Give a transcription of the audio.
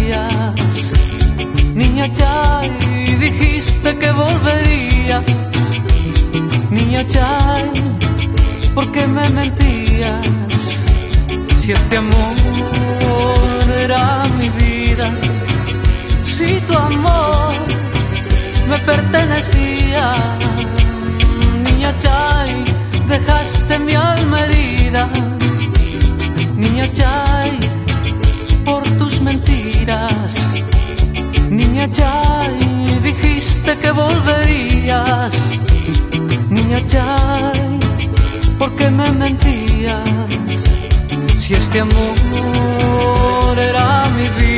mentías. Niña Chay, dijiste que volverías. Niña Chay, ¿por qué me mentías? Si este amor era mi vida, si tu amor me pertenecía. Niña Chay, dejaste mi alma herida. Niña Chay, por tus mentiras. Niña Chay, dijiste que volverías. Niña Chay, ¿por qué me mentías? Si este amor era mi vida.